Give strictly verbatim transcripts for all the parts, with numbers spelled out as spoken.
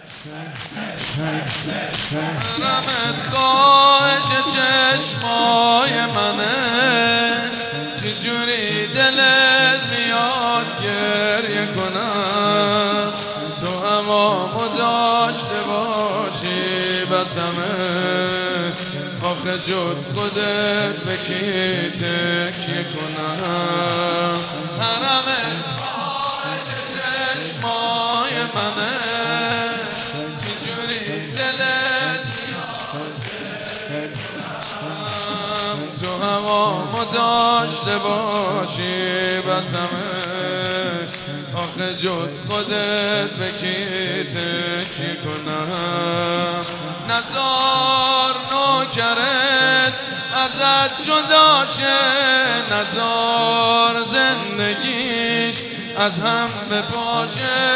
رمت خواهش چشمای منه، چجوری دلت میاد گریه کنم، تو همامو داشته باشی بسمه، آخه جز خودت به کی تکیه کنم. رمت خواهش چشمای منه، تو همامو داشته باشی بسمه، آخه جز خودت به کی تکیه کنم. نزار نوکرت ازت جدا شه، نزار زندگیش از هم بپاشه،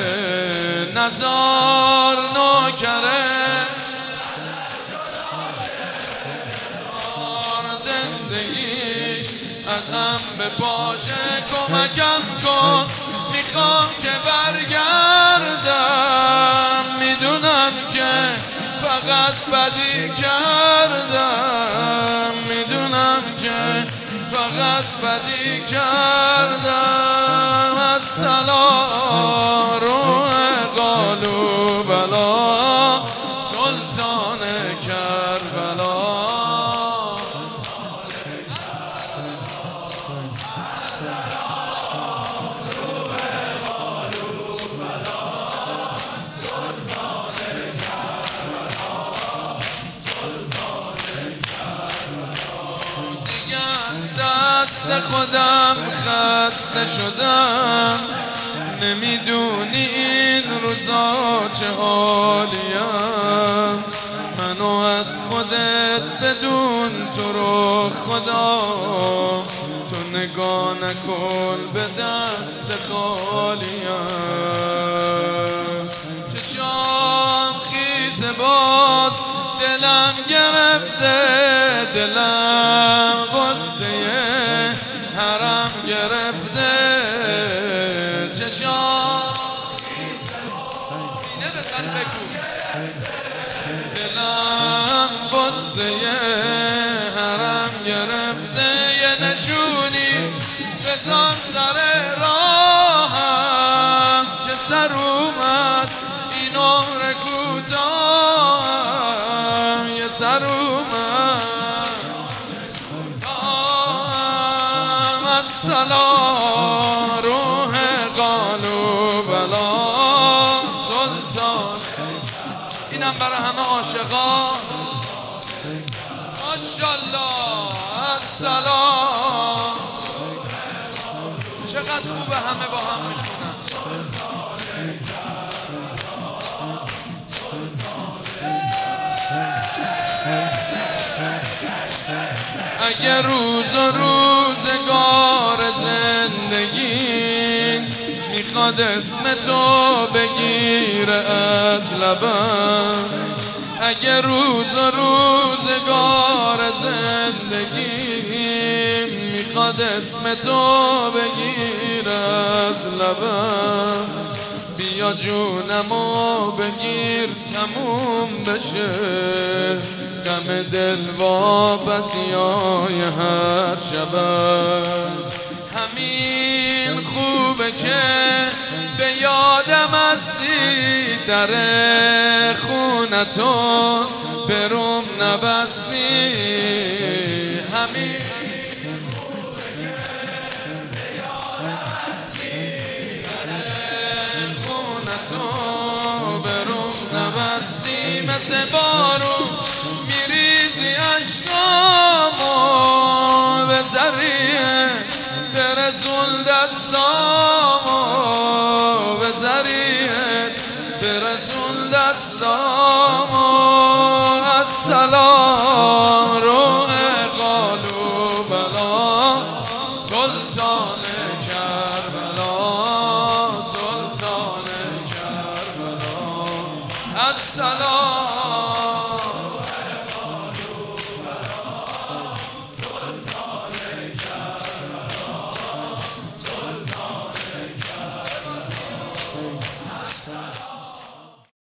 نزار نوکرت زندگیش از هم بپاشه. کمکم کن میخوام که برگردم، میدونم که فقط بدی کردم، میدونم که فقط بدی کردم. السلام روح قالو بلا، سلطان کربلا. دست خودم خسته شدم، نمیدونی این روزا چه حالیم، منو از خودت بدون تو رو خدا، تو نگاه نکن به دست خالیم. چشام خیس باز دلم گرفته، دلم غصه حرم گرفته، چشام سینه بزن بگو، دلم غصه حرم گرفته. یه نشونی بزن سر راهم که سر اومد این عمر کوتاه، یه سر اومد. السلام روح قالو بلا، سلطان. اینم برای همه عاشقا. ماشاءالله. السلام. چقدر خوبه همه با هم میخونن. اگه روز و روزگار زندگی میخواد اسم تو بگیره از لبم، اگه روز و روزگار زندگی میخواد اسم تو بگیره از لبم، بیا جونمو بگیر تموم بشه، غم دل واپسیای هر شبم. همین خوبه که به یادم هستی، در خونتون بروم نبستی. همین مثل بارون میریزی عشقامو، به ذریعه برسول دستامو، به ذریعه برسول دستامو. السلام روح قالو بلا، سلطان کربلا، سلطان کربلا. السلام